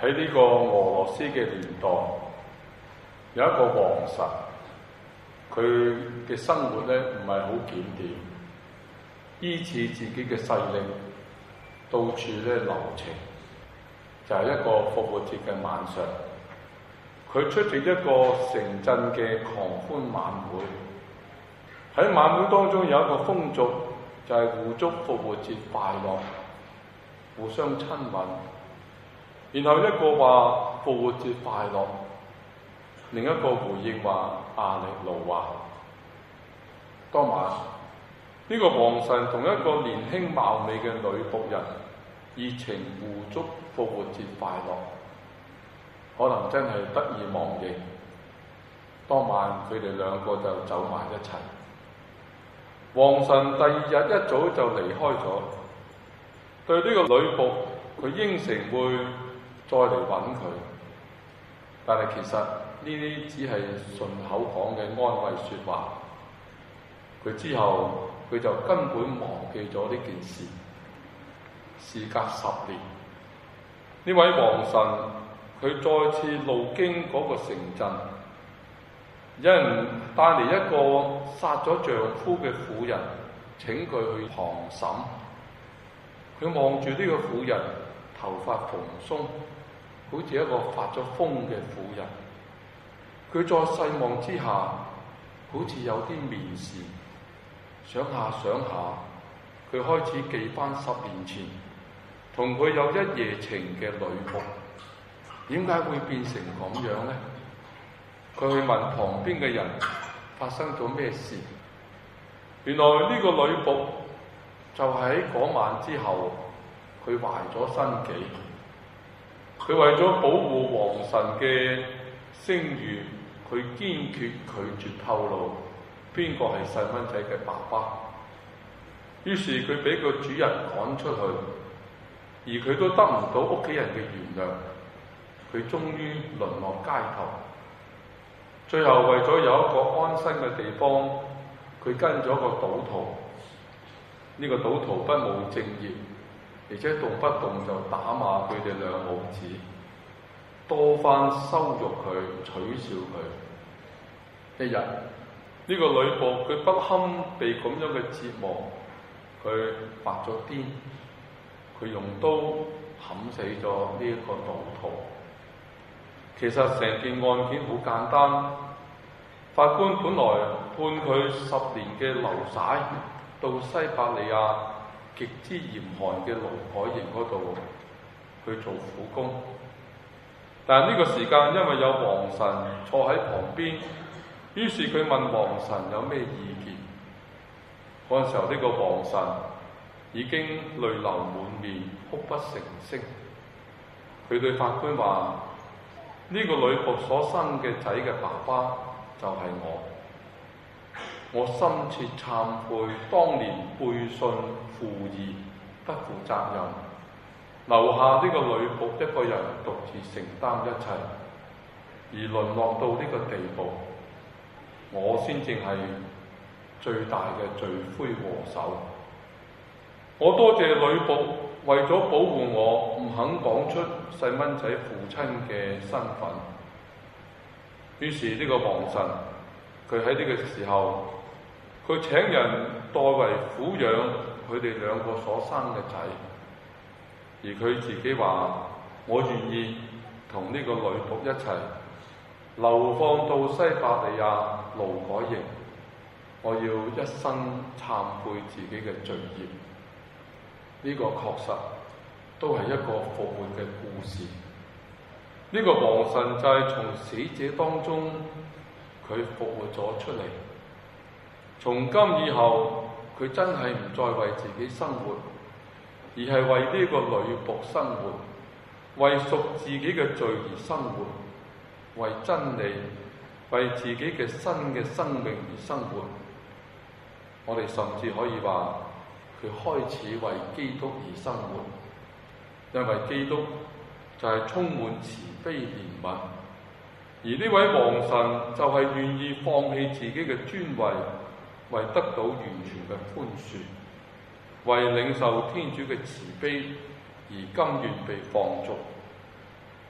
喺呢個俄羅斯嘅年代，有一個王臣，佢嘅生活咧唔係好檢點，依恃自己嘅勢力，到處咧留情。就係一個復活節嘅晚上，佢出席一個城鎮嘅狂歡晚會。喺晚會當中有一個風俗，就係互祝復活節快樂，互相親吻。然後一個話復活節快樂，另一個回應話阿力路亞。當晚呢個王臣同一個年輕貌美嘅女僕人熱情互祝復活節快樂，可能真係得意忘形。當晚佢哋兩個就走埋一齊。王臣第二日一早就離開咗，對呢個女僕，佢應承會再嚟揾佢，但係其實呢啲只係順口講嘅安慰說話。佢之後佢就根本忘記咗呢件事。事隔10年，呢位王臣佢再次路經嗰個城鎮，有人帶嚟一個殺咗丈夫嘅婦人，請佢去旁審。佢望住呢個婦人，頭髮蓬鬆，好似一個發咗瘋嘅婦人。佢再細望之下，好似有啲面事。想下，佢開始記翻10年前同佢有一夜情嘅女僕，點解會變成咁樣呢？佢去問旁邊嘅人發生咗咩事。原來呢個女僕就喺嗰晚之後，佢壞咗身紀。佢為咗保護王臣嘅聲譽，佢堅決拒絕透露邊個係細蚊仔嘅爸爸。於是佢俾個主人趕出去，而佢都得唔到屋企人嘅原諒。佢終於淪落街頭。最後為咗有一個安身嘅地方，佢跟咗個賭徒。呢個賭徒不務正業，而且動不動就打罵佢哋兩母子，多番羞辱佢，取笑佢。一日，呢個女僕佢不堪被咁樣嘅折磨，佢發咗癲，佢用刀砍死咗呢一個賭徒。其實成件案件好簡單，法官本來判佢10年嘅流徙到西伯利亞極之嚴寒嘅勞改營嗰度去做苦工，但係呢個時間因為有王臣坐喺旁邊，於是佢問王臣有咩意見。嗰陣時候呢個王臣已經淚流滿面，哭不成聲。佢對法官話：呢個女僕所生嘅仔嘅爸爸就係我深切懺悔當年背信負義，不負責任，留下呢個女僕一個人獨自承擔一切，而淪落到呢個地步，我先至係最大嘅罪魁禍首。我多謝女僕為咗保護我，唔肯講出細蚊仔父親嘅身份。於是呢個王臣，佢喺呢個時候，佢請人代為撫養佢哋兩個所生嘅仔，而佢自己話：我願意同呢個女僕一齊流放到西伯利亞勞改營，我要一生懺悔自己嘅罪孽。呢個確實都係一個復活嘅故事。呢個王臣就係從死者當中佢復活咗出嚟。從今以後，佢真係唔再為自己生活，而係為呢個女僕生活，為贖自己嘅罪而生活，為真理，為自己嘅新嘅生命而生活。我哋甚至可以話，佢開始為基督而生活，因為基督就係充滿慈悲憐憫，而呢位王臣就係願意放棄自己嘅尊位，為得到完全嘅寬恕，為領受天主嘅慈悲而甘願被放逐。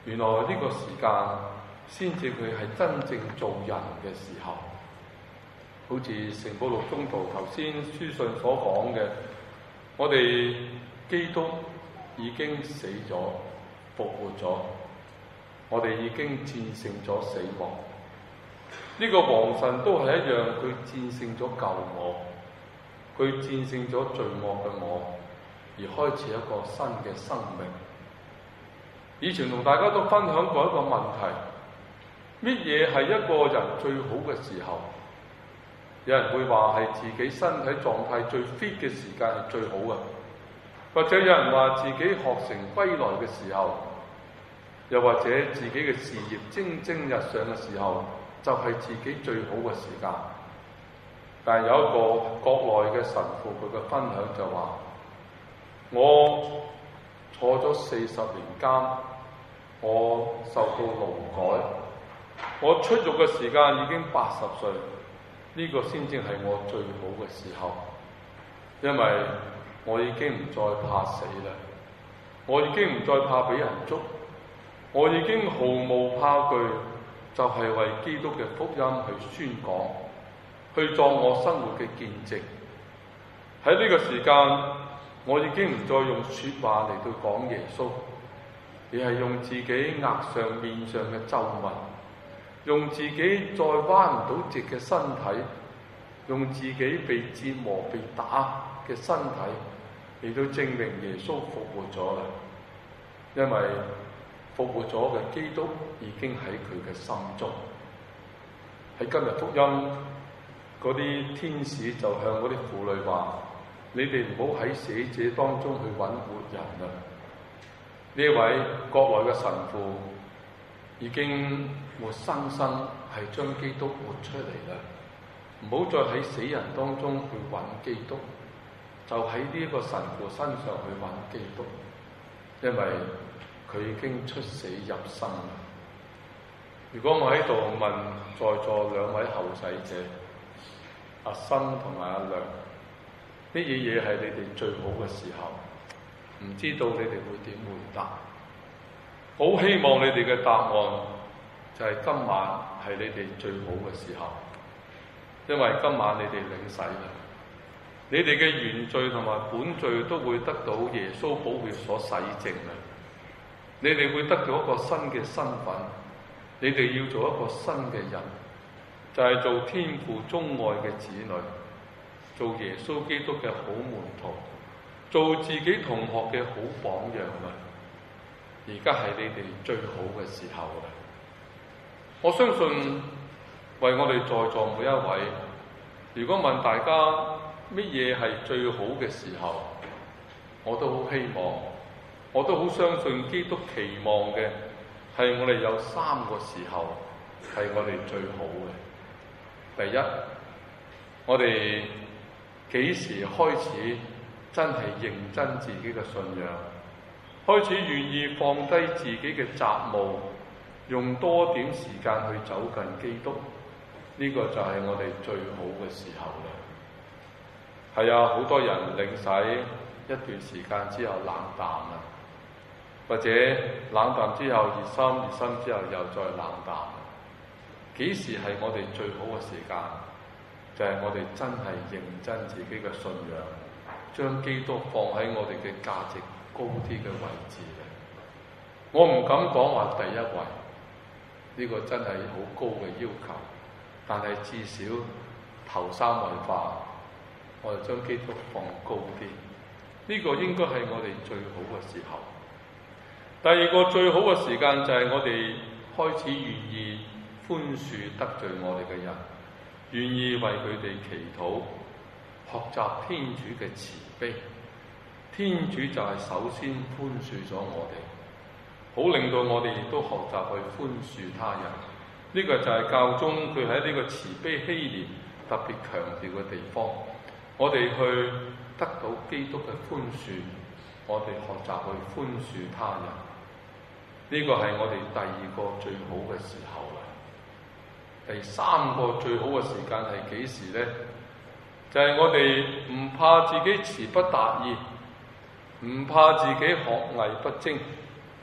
原來呢個時間先至佢係真正做人嘅時候。好似聖保祿宗徒頭先書信所講嘅，我哋基督已經死咗、復活咗，我哋已經戰勝咗死亡。呢個王神都係一樣，佢戰勝咗舊我，佢戰勝咗罪惡嘅我，而開始一個新嘅生命。以前同大家都分享過一個問題，乜嘢係一個人最好嘅時候？有人會話係自己身體狀態最 fit 嘅時間係最好嘅，或者有人話自己學成歸來嘅時候，又或者自己嘅事業蒸蒸日上嘅時候，就係自己最好嘅時間。但係有一個國內嘅神父，佢嘅分享就話：我坐咗40年監，我受到勞改，我出獄嘅時間已經80歲。呢個先至係我最好嘅時候，因為我已經唔再怕死啦，我已經唔再怕俾人捉，我已經毫無怕懼，就係為基督嘅福音去宣講，去作我生活嘅見證。喺呢個時間，我已經唔再用說話嚟到講耶穌，而係用自己額上面上嘅皺紋，用自己再彎唔到直嘅身體，用自己被折磨、被打嘅身體嚟到證明耶穌復活咗啦。因為復活咗嘅基督已經喺佢嘅心中。喺今日福音，嗰啲天使就向嗰啲婦女話：你哋唔好喺死者當中去揾活人啦。呢一位國內嘅神父已經活生生係將基督活出嚟啦，唔好再喺死人當中去揾基督，就喺呢一個神父身上去揾基督，因為佢已經出死入生啦。如果我喺度問在座兩位後世者阿生同埋阿良，乜嘢係你哋最好嘅時候？唔知道你哋會點回答？好希望你哋嘅答案就係今晚係你哋最好嘅時候，因為今晚你哋領洗啦，你哋嘅原罪同埋本罪都會得到耶穌寶血所洗淨啦。你哋會得到一個新嘅身份，你哋要做一個新嘅人，就係做天父鍾愛嘅子女，做耶穌基督嘅好門徒，做自己同學嘅好榜樣啦。而家係你哋最好嘅時候啦！我相信為我哋在座每一位，如果問大家乜嘢係最好嘅時候，我都好希望，我都好相信基督期望嘅係我哋有3個時候係我哋最好嘅。第一，我哋幾時開始真係認真自己嘅信仰，開始願意放低自己嘅雜務，用多點時間去走近基督，呢個就係我哋最好嘅時候啦。係啊，好多人領洗一段時間之後冷淡啦，或者冷淡之後熱心，熱心之後又再冷淡。幾時係我哋最好嘅時間？就係我哋真係認真自己嘅信仰，將基督放喺我哋嘅價值高啲嘅位置嘅。我唔敢講話第一位，呢個真係好高嘅要求，但係至少頭3位吧，我哋將基督放高啲，呢個應該係我哋最好嘅時候。第二個最好嘅時間就係我哋開始願意寬恕得罪我哋嘅人，願意為佢哋祈禱，學習天主嘅慈悲。天主就係首先寬恕咗我哋，好令到我哋亦都學習去寬恕他人。呢個就係教宗佢喺呢個慈悲禧年特別強調嘅地方。我哋去得到基督嘅寬恕，我哋學習去寬恕他人。呢個係我哋第二個最好嘅時候啦。第3個最好嘅時間係幾時呢？就係我哋唔怕自己詞不達意，唔怕自己學藝不精，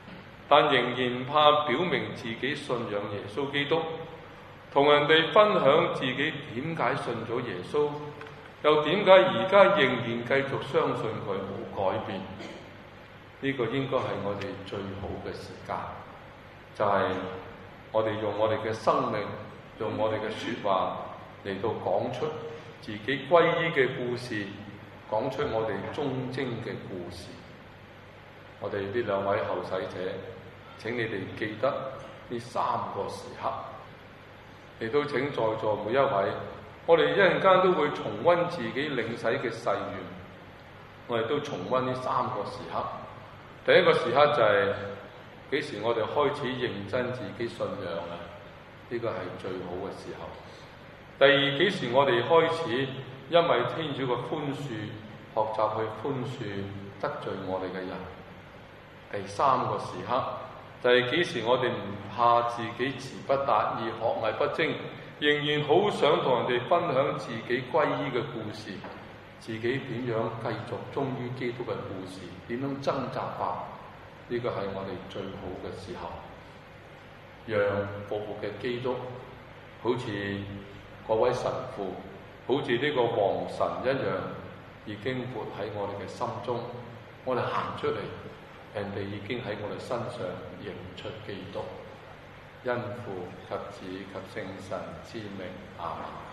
但仍然怕表明自己信仰耶穌基督，同人哋分享自己點解信咗耶穌，又點解而家仍然繼續相信佢冇改變。呢個應該係我哋最好嘅時間，就係我哋用我哋嘅生命，用我哋嘅說話嚟到講出自己皈依嘅故事，講出我哋忠貞嘅故事。我哋呢兩位後世者，請你哋記得呢三個時刻，亦都請在座每一位，我哋一陣間都會重溫自己領洗嘅誓願，我哋都重溫呢三個時刻。第一個時刻就係幾時我哋開始認真自己信仰啊？呢個係最好嘅時候。第二，幾時我哋開始因為天主嘅寬恕，學習去寬恕得罪我哋嘅人？第三個時刻就係幾時我哋唔怕自己詞不達意、學藝不精，仍然好想同人哋分享自己皈依嘅故事，自己點樣繼續忠於基督嘅故事，點樣掙扎法？呢個係我哋最好嘅時候，讓復活嘅基督好似嗰位神父，好似呢個王神一樣，已經活喺我哋嘅心中。我哋行出嚟，人哋已經喺我哋身上認出基督。因父及子及聖神之名，阿們。